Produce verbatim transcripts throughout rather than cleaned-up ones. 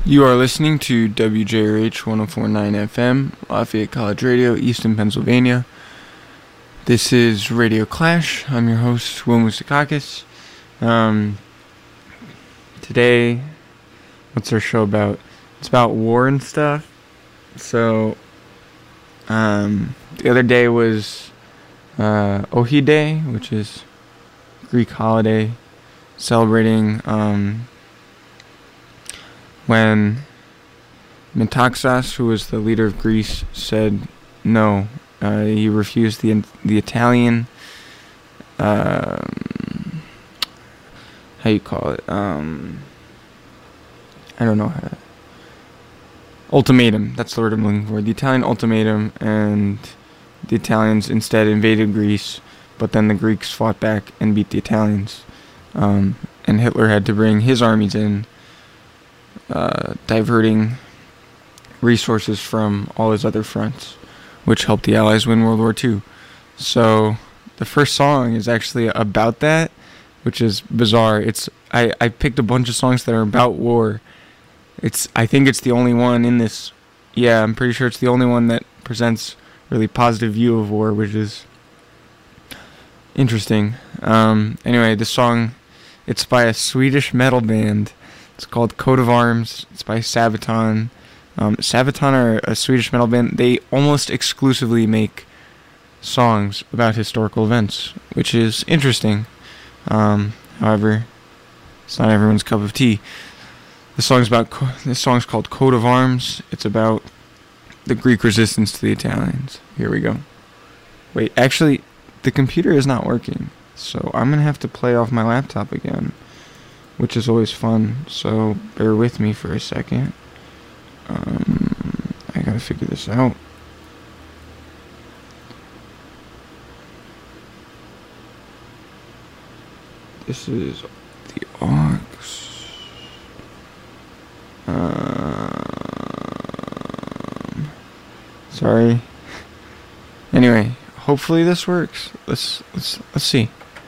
You are listening to W J R H one oh four point nine F M, Lafayette College Radio, Easton, Pennsylvania. This is Radio Clash. I'm your host, Will Mousakakis. Um, today, what's our show about? It's about war and stuff. So, um, the other day was uh, Ohi Day, which is Greek holiday celebrating um, when Metaxas, who was the leader of Greece, said no. Uh, he refused the the Italian, um, how you call it? Um, I don't know how to. Ultimatum. That's the word I'm looking for. The Italian ultimatum, and the Italians instead invaded Greece, but then the Greeks fought back and beat the Italians, um, and Hitler had to bring his armies in, uh, diverting resources from all his other fronts, which helped the Allies win World War Two. So the first song is actually about that, which is bizarre. It's I, I picked a bunch of songs that are about war. It's I think it's the only one in this. Yeah, I'm pretty sure it's the only one that presents really positive view of war, which is interesting. Um, anyway, the song, it's by a Swedish metal band. It's called Coat of Arms. It's by Sabaton. Um, Sabaton are a Swedish metal band. They almost exclusively make songs about historical events, which is interesting. Um, however, it's not everyone's cup of tea. The song's about co- this song's called Coat of Arms. It's about the Greek resistance to the Italians. Here we go. Wait, actually, the computer is not working, so I'm gonna have to play off my laptop again, which is always fun. So bear with me for a second. Um, I gotta figure this out. This is the aux. Um, sorry. Anyway, hopefully this works. Let's let's let's see.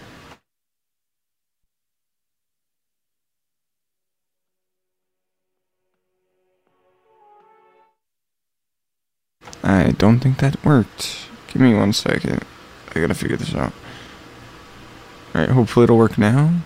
I don't think that worked. Give me one second. I gotta figure this out. Alright, hopefully it'll work now.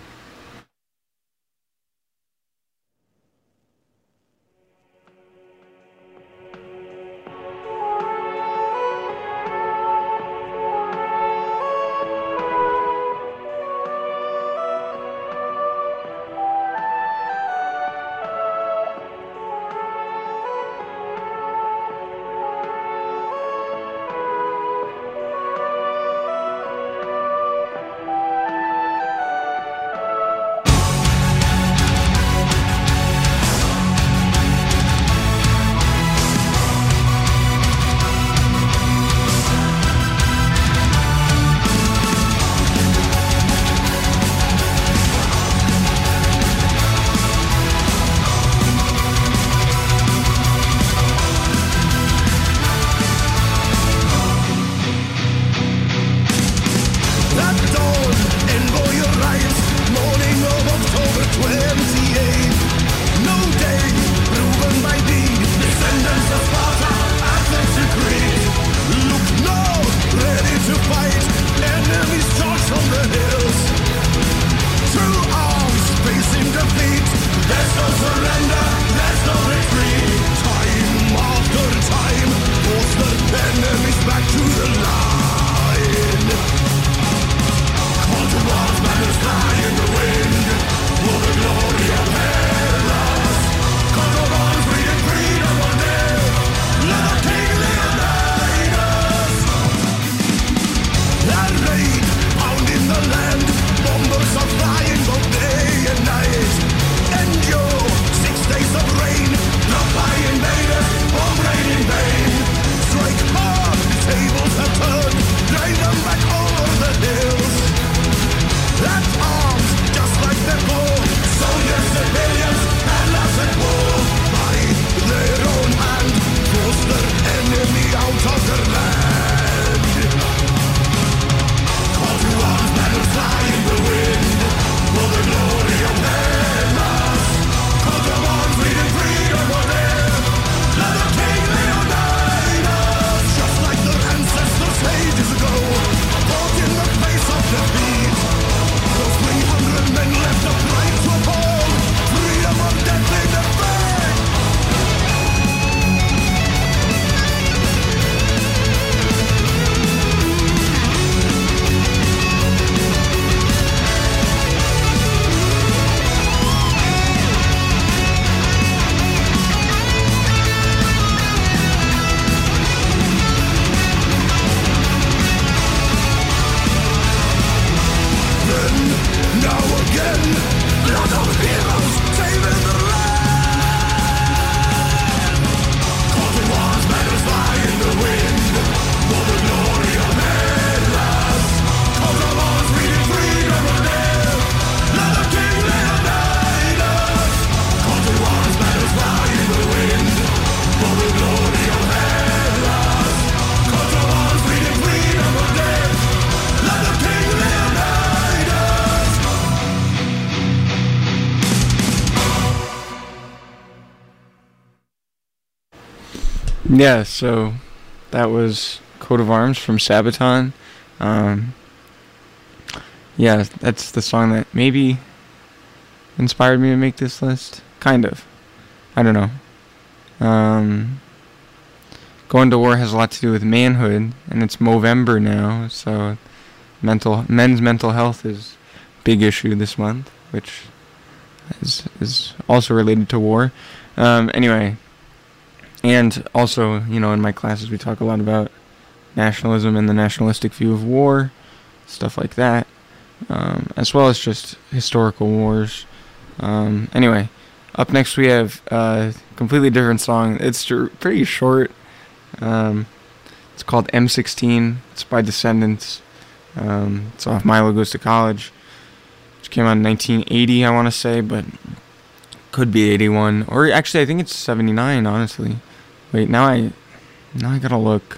Yeah, so that was Coat of Arms from Sabaton. Um, yeah, that's the song that maybe inspired me to make this list. Kind of. I don't know. Um, going to war has a lot to do with manhood, and it's Movember now, so mental men's mental health is a big issue this month, which is is also related to war. Um, anyway, and also, you know, in my classes we talk a lot about nationalism and the nationalistic view of war, stuff like that, um, as well as just historical wars. Um, anyway, up next we have a completely different song. It's pretty short. Um, it's called M sixteen. It's by Descendants. Um, it's off Milo Goes to College, which came out in nineteen eighty, I want to say, but could be eighty-one, or actually I think it's seventy-nine, honestly. Wait, now I now I gotta look.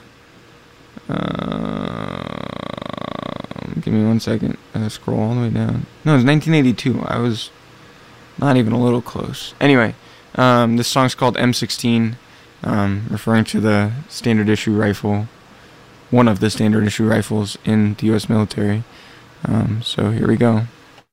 Uh, give me one second. I scroll all the way down. No, it's nineteen eighty-two. I was not even a little close. Anyway, um, this song's called M sixteen, um, referring to the standard issue rifle, one of the standard issue rifles in the U S military. Um, so here we go.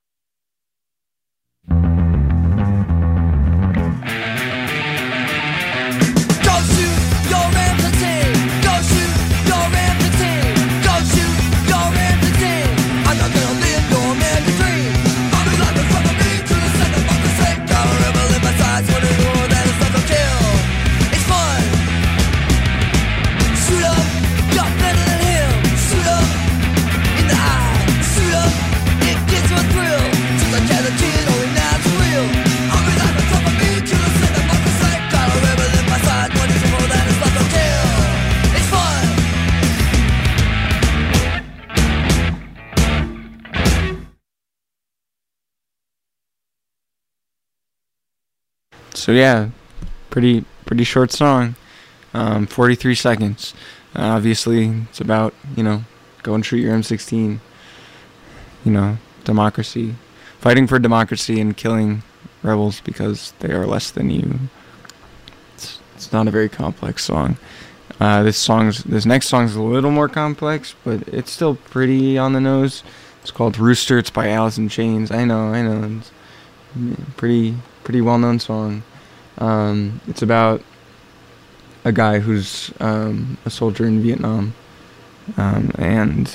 So yeah, pretty pretty short song, um, forty-three seconds. Uh, obviously, it's about, you know, go and shoot your M sixteen. You know, democracy, fighting for democracy and killing rebels because they are less than you. It's it's not a very complex song. Uh, this song's this next song's a little more complex, but it's still pretty on the nose. It's called Rooster. It's by Alice in Chains. I know, I know. It's pretty pretty well known song. Um, it's about a guy who's um, a soldier in Vietnam, um, and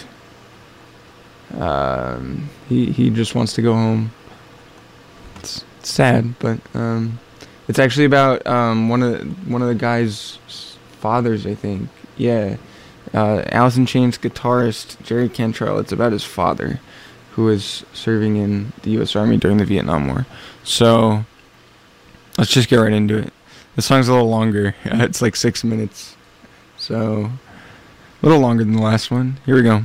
um, he he just wants to go home. It's, it's sad, but um, it's actually about um, one of the, one of the guy's fathers, I think. Yeah, uh, Alice in Chains guitarist Jerry Cantrell. It's about his father, who was serving in the U S Army during the Vietnam War. So let's just get right into it. The song's a little longer. It's like six minutes. So a little longer than the last one. Here we go.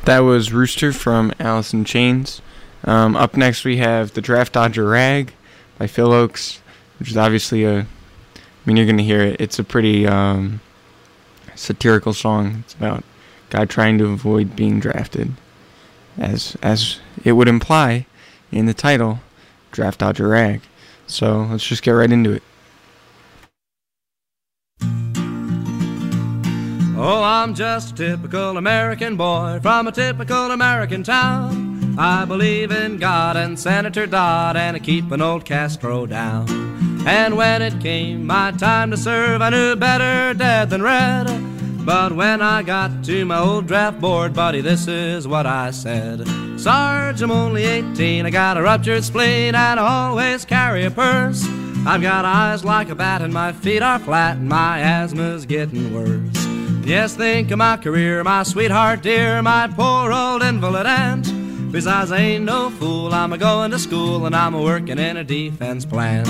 That was Rooster from Alice in Chains. Um, up next we have The Draft Dodger Rag by Phil Ochs, which is obviously a, I mean, you're going to hear it. It's a pretty um, satirical song. It's about a guy trying to avoid being drafted, as as it would imply in the title, Draft Dodger Rag. So let's just get right into it. Oh, I'm just a typical American boy from a typical American town. I believe in God and Senator Dodd, and I keep an old Castro down. And when it came my time to serve, I knew better dead than red. But when I got to my old draft board, buddy, this is what I said. Sarge, I'm only eighteen, I got a ruptured spleen, and I always carry a purse. I've got eyes like a bat and my feet are flat, and my asthma's getting worse. Yes, think of my career, my sweetheart dear, my poor old invalid aunt. Besides, I ain't no fool, I'm a-going to school and I'm a-working in a defense plant.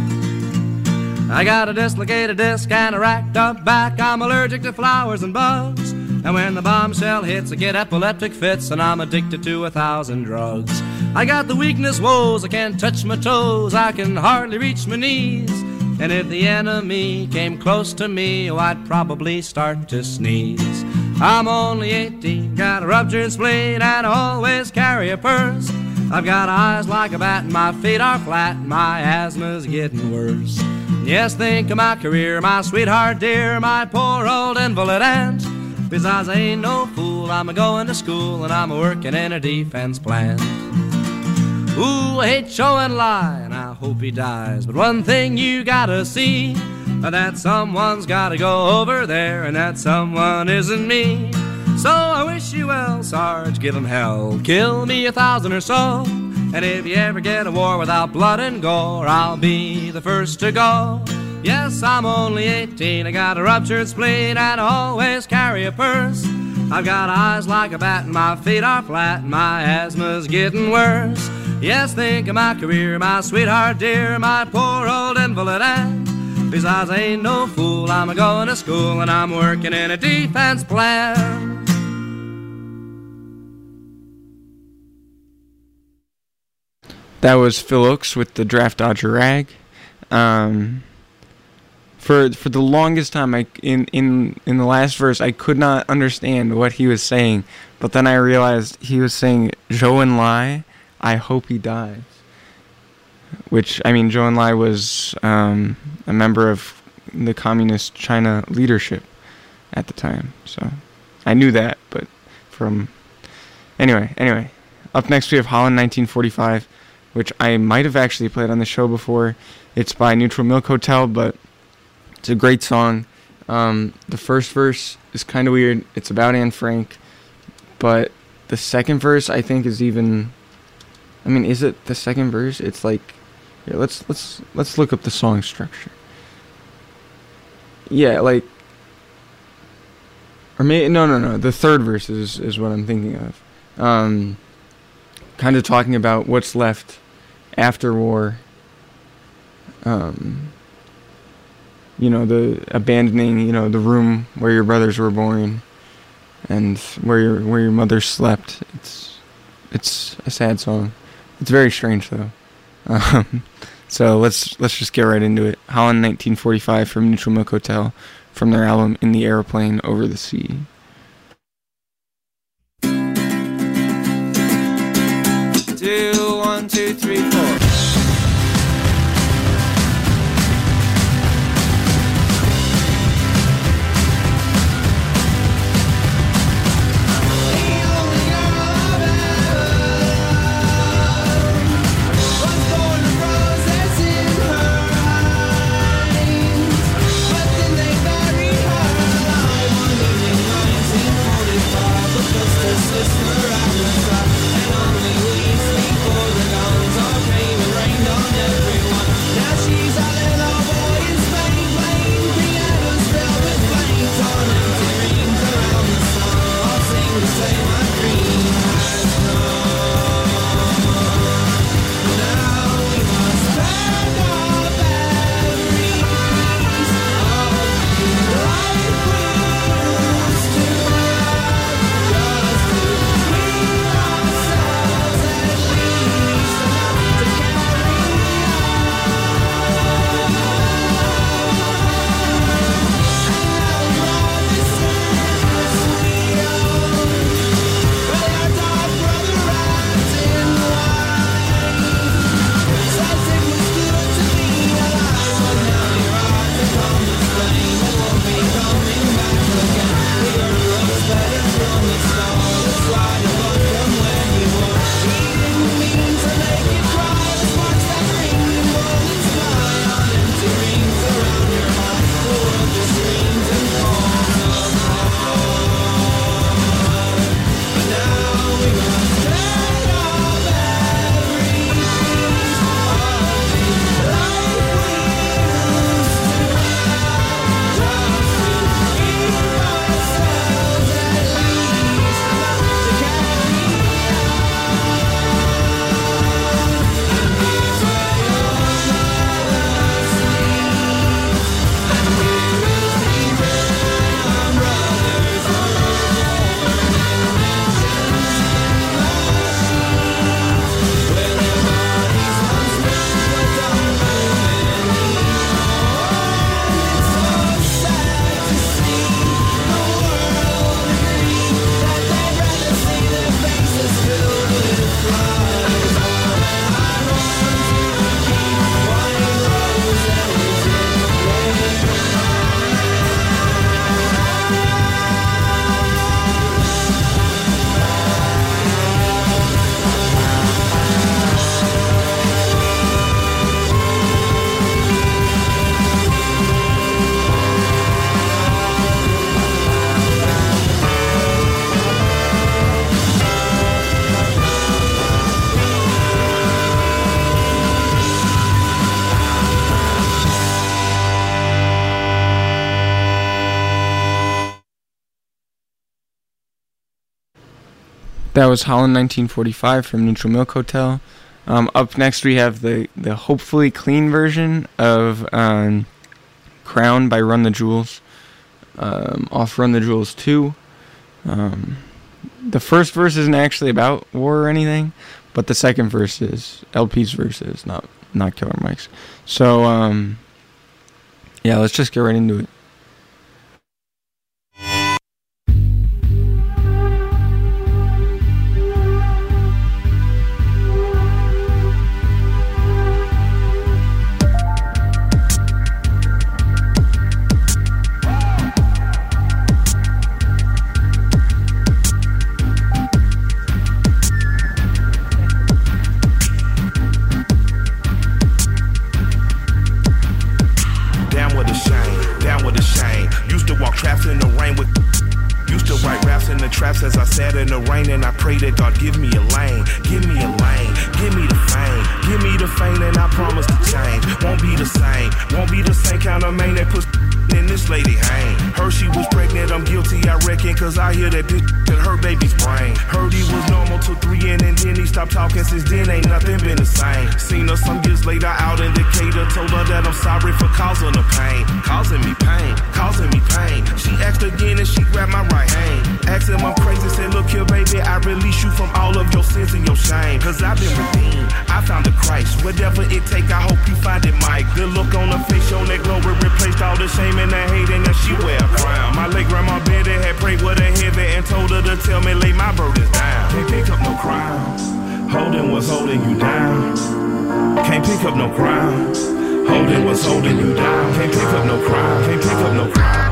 I got a dislocated disc and a racked up back, I'm allergic to flowers and bugs. And when the bombshell hits, I get epileptic fits and I'm addicted to a thousand drugs. I got the weakness woes, I can't touch my toes, I can hardly reach my knees. And if the enemy came close to me, oh, I'd probably start to sneeze. I'm only eighteen, got a ruptured spleen, and I always carry a purse. I've got eyes like a bat, and my feet are flat, and my asthma's getting worse. Yes, think of my career, my sweetheart dear, my poor old invalid aunt. Besides, I ain't no fool, I'm a-going to school, and I'm a-working in a defense plant. Ooh, I hate showing lie, and I hope he dies. But one thing you gotta see, that someone's gotta go over there, and that someone isn't me. So I wish you well, Sarge, give him hell, kill me a thousand or so. And if you ever get a war without blood and gore, I'll be the first to go. Yes, I'm only eighteen, I got a ruptured spleen, and I always carry a purse. I've got eyes like a bat, and my feet are flat, and my asthma's getting worse. Yes, think of my career, my sweetheart dear, my poor old invalid aunt. Besides, I ain't no fool, I'm a-going to school, and I'm working in a defense plant. That was Phil Ochs with The Draft Dodger Rag. Um, for for the longest time, I in, in, in the last verse, I could not understand what he was saying, but then I realized he was saying, Zhou Enlai, I hope he dies. Which, I mean, Zhou Enlai was um, a member of the communist China leadership at the time. So I knew that, but from... Anyway, anyway. Up next we have Holland nineteen forty-five, which I might have actually played on the show before. It's by Neutral Milk Hotel, but it's a great song. Um, the first verse is kind of weird. It's about Anne Frank, but the second verse, I think, is even... I mean, is it the second verse? It's like, here, let's let's let's look up the song structure. Yeah, like, or maybe no, no, no. The third verse is is what I'm thinking of. Um, kind of talking about what's left after war. Um, you know, the abandoning, you know, the room where your brothers were born, and where your where your mother slept. It's it's a sad song. It's very strange, though. Um, so let's let's just get right into it. Holland nineteen forty-five from Neutral Milk Hotel, from their album In the Aeroplane Over the Sea. Two, one, two, three, four. Sister, I'm a and only we sleep for the guns are paying. That was Holland nineteen forty-five from Neutral Milk Hotel. Um, up next we have the, the hopefully clean version of um, Crown by Run the Jewels, um, off Run the Jewels two. Um, the first verse isn't actually about war or anything, but the second verse is. L P's verse is, not, not Killer Mike's. So, um, yeah, let's just get right into it. Traps as I sat in the rain and I pray that God give me a lane, give me a lane, give me the fame, give me the fame and I promise to change. Won't be the same, won't be the same kind of man that puts in this lady hang. Heard she was pregnant, I'm guilty I reckon, cause I hear that bitch in her baby's brain. Heard he was normal till three in and then he stopped talking, since then ain't nothing been the same. Seen her some years later out in Decatur, told her that I'm sorry for causing her pain, causing me pain, causing me pain. She asked again and she grabbed my right hand. Asked him I'm crazy, said look here baby, I release you from all of your sins and your shame, cause I've been redeemed, I found the Christ. Whatever it take, I hope you find it, Mike. The look on her face, show that glory replaced all the shame and the hate, and that she wear a crown. My late grandma Betty had prayed with her heavy and told her to tell me lay my burdens down. Can't pick up no crowns, holding what's holding you down. Can't pick up no crowns, holding what's holding you down. Can't pick up no crowns, can't pick up no crowns.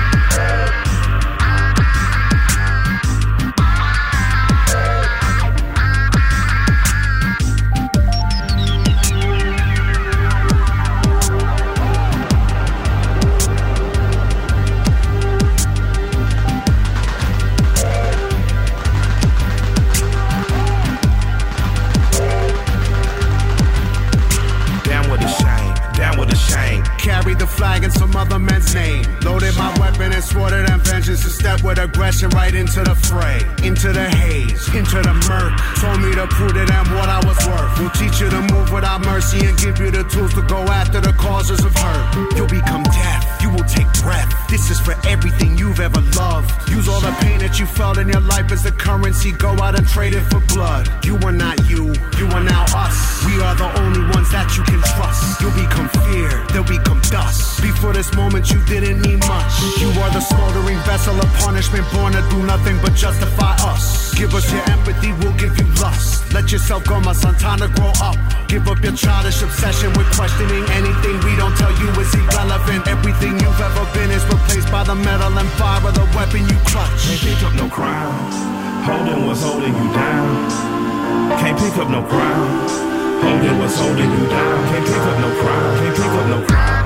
In some other man's name, loaded my weapon and swore to them vengeance to step with aggression right into the fray, into the haze, into the murk. Told me to prove to them what I was worth. We'll teach you to move without mercy and give you the tools to go after the causes of hurt. You'll become deaf, you will take breath. This is for everything you've ever loved. Use all the pain that you felt in your life as the currency. Go out and trade it for blood. You are not you, you are now us. We are the only ones that you can trust. You'll become fear, they'll become dust. Before this moment you didn't need much. You are the smoldering vessel of punishment, born to do nothing but justify us. Give us your empathy, we'll give you lust. Let yourself go, my son, time to grow up. Give up your childish obsession with questioning. Anything we don't tell you is irrelevant. Everything you've ever been is replaced by the metal and fire of the weapon you clutch. Can't pick up no crowns, holding what's holding you down. Can't pick up no crowns, holding what's holding you down. Can't pick up no crowns, can't pick up no crowns.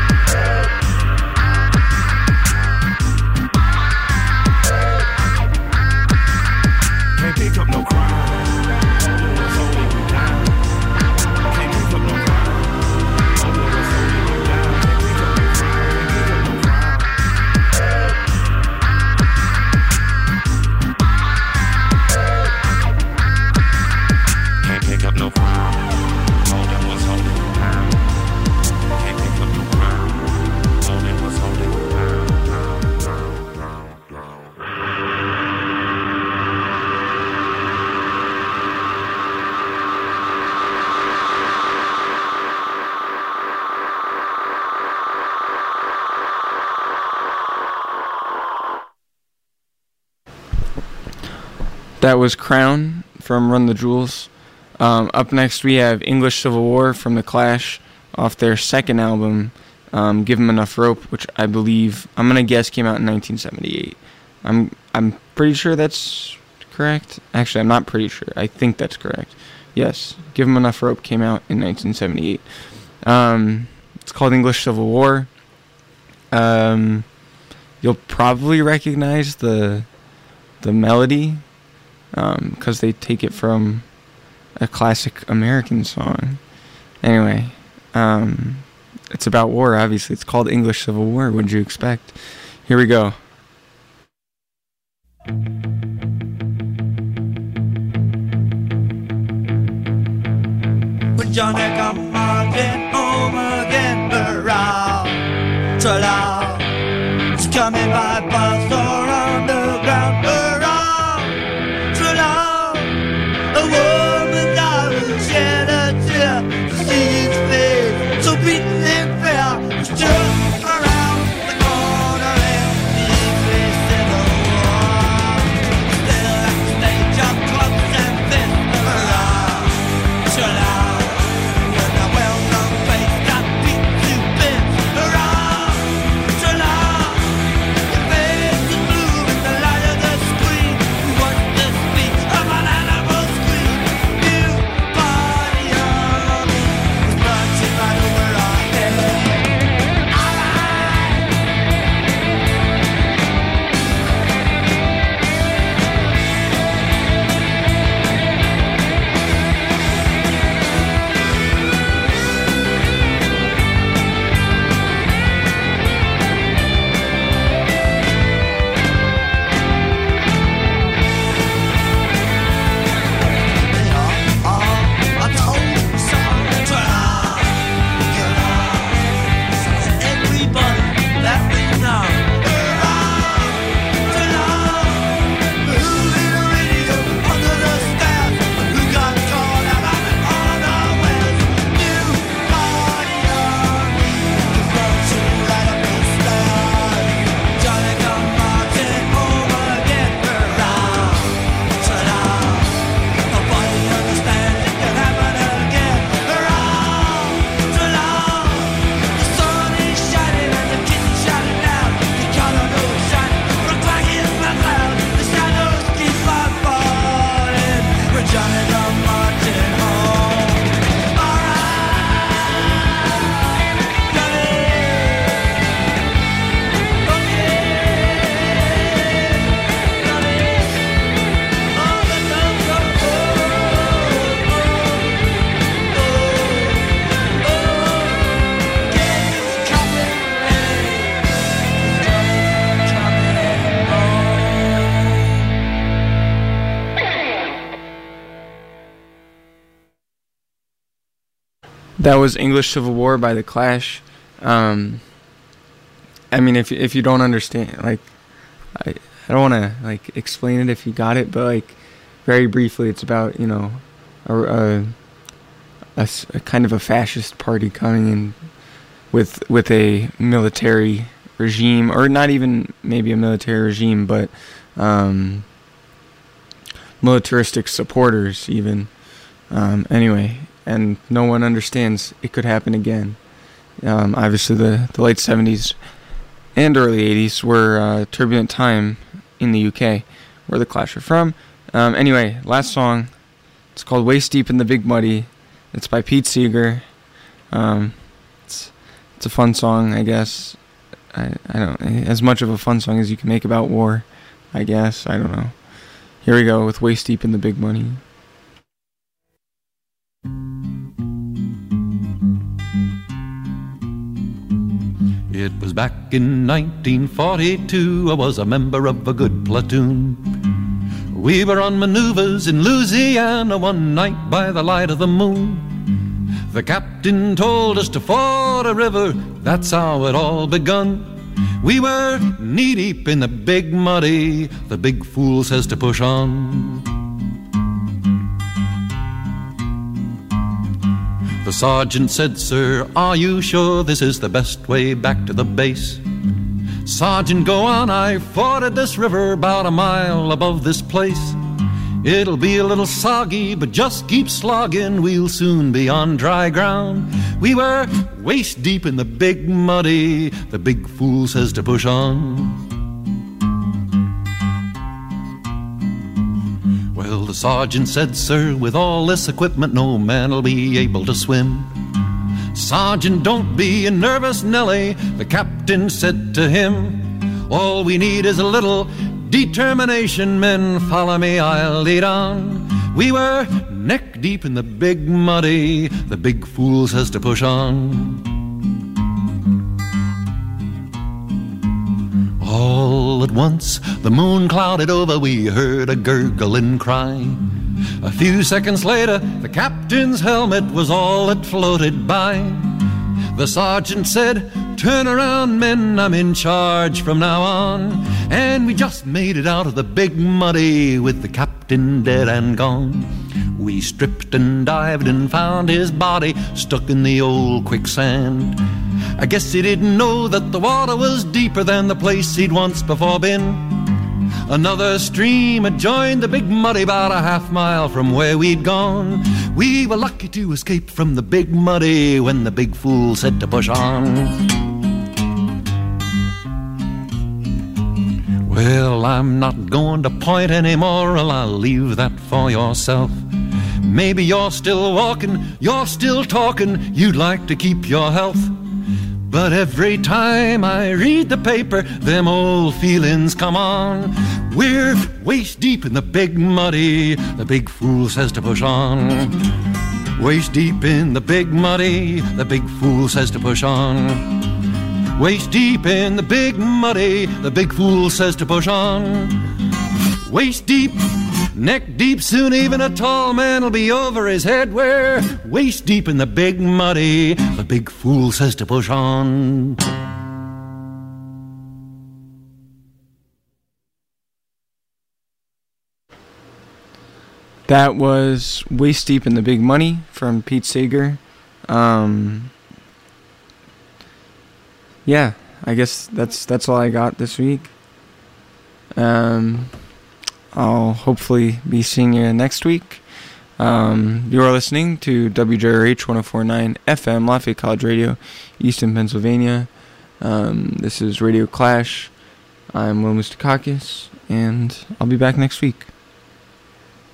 Can't pick up no crowns, holding what's holding you down. Can't pick up no crowns, holding what's holding you down. Can't pick up no crowns, can't pick up no crowns. Can't pick up no crowns, holding what's holding you down. Can't pick up no crowns, holding what's holding you down. That was Crown from Run the Jewels. Um, up next we have English Civil War from The Clash off their second album, um, Give 'Em Enough Rope, which I believe, I'm going to guess came out in nineteen seventy-eight. I'm I'm pretty sure that's correct. Actually, I'm not pretty sure. I think that's correct. Yes, Give 'Em Enough Rope came out in nineteen seventy-eight. Um, it's called English Civil War. Um, you'll probably recognize the the melody, because um, they take it from a classic American song. Anyway, um, it's about war, obviously. It's called English Civil War. What did you expect? Here we go. Johnny come marching home again. Hurrah, tra-la, it's coming by bus or underground. Hurrah, tra-la, a woman I will shed a tear to see his face, so beaten and fair. It's just around the corner and the place in the war. Still at the stage of clubs and fists. Hurrah, tra-la, when a well-known face got beat to bits. Hurrah, tra-la, your face is blue in the light of the screen. Who wants the speech of an animal scream? New party army is marching right over our heads. I told you so. Tra-la, you know, so everybody that we know. Hurrah, tra-la, who in the radio under the stairs, who got caught out of it unawares. New party army is marching right up the stairs. Johnny come marching home again. Hurrah, tra-la, nobody understands it can happen again. Hurrah, tra-la, the sun is shining and the kids are shouting now. The color is shining, the clock is not loud. The shadows keep on falling. We're Johnny come marching home. All right, Johnny, okay, Johnny, oh, let's go, go, go, oh, oh, oh, get coming, Johnny's coming home. That was English Civil War by The Clash. Um, I mean, if if you don't understand, like, I I don't want to like explain it if you got it, but like very briefly, it's about, you know, a, a, a s- a kind of a fascist party coming in with with a military regime, or not even maybe a military regime, but um, militaristic supporters even. Um, anyway, and no one understands it could happen again. Um, obviously, the, the late seventies and early eighties were a turbulent time in the U K, where the Clash are from. Um, anyway, last song. It's called Waist Deep in the Big Muddy. It's by Pete Seeger. Um, it's it's a fun song, I guess. I I don't as much of a fun song as you can make about war, I guess. I don't know. Here we go with Waist Deep in the Big Muddy. It was back in nineteen forty-two, I was a member of a good platoon. We were on maneuvers in Louisiana one night by the light of the moon. The captain told us to ford a river, that's how it all begun. We were knee-deep in the big muddy, the big fool says to push on. The sergeant said, "Sir, are you sure this is the best way back to the base?" "Sergeant, go on, I forded this river about a mile above this place. It'll be a little soggy, but just keep slogging, we'll soon be on dry ground." We were waist deep in the big muddy, the big fool says to push on. Well, the sergeant said, "Sir, with all this equipment, no man'll be able to swim." "Sergeant, don't be a nervous Nelly," the captain said to him. "All we need is a little determination, men, follow me, I'll lead on." We were neck deep in the big muddy, the big fool says to push on. All at once, the moon clouded over, we heard a gurgling cry. A few seconds later, the captain's helmet was all that floated by. The sergeant said, "Turn around, men, I'm in charge from now on." And we just made it out of the Big Muddy with the captain dead and gone. We stripped and dived and found his body stuck in the old quicksand. I guess he didn't know that the water was deeper than the place he'd once before been. Another stream had joined the Big Muddy about a half mile from where we'd gone. We were lucky to escape from the Big Muddy when the big fool said to push on. Well, I'm not going to point any moral, I'll leave that for yourself. Maybe you're still walking, you're still talking, you'd like to keep your health. But every time I read the paper, them old feelings come on. We're waist deep in the Big Muddy, the big fool says to push on. Waist deep in the Big Muddy, the big fool says to push on. Waist deep in the Big Muddy, the big fool says to push on. Waist deep, neck deep, soon even a tall man will be over his head. We're waist deep in the Big Muddy, the big fool says to push on. That was Waist Deep in the Big Money from Pete Seeger. Um, yeah, I guess that's that's all I got this week. Um, I'll hopefully be seeing you next week. Um, you are listening to W J R H one oh four point nine F M, Lafayette College Radio, Easton, Pennsylvania. Um, this is Radio Clash. I'm Will Moustakakis, and I'll be back next week.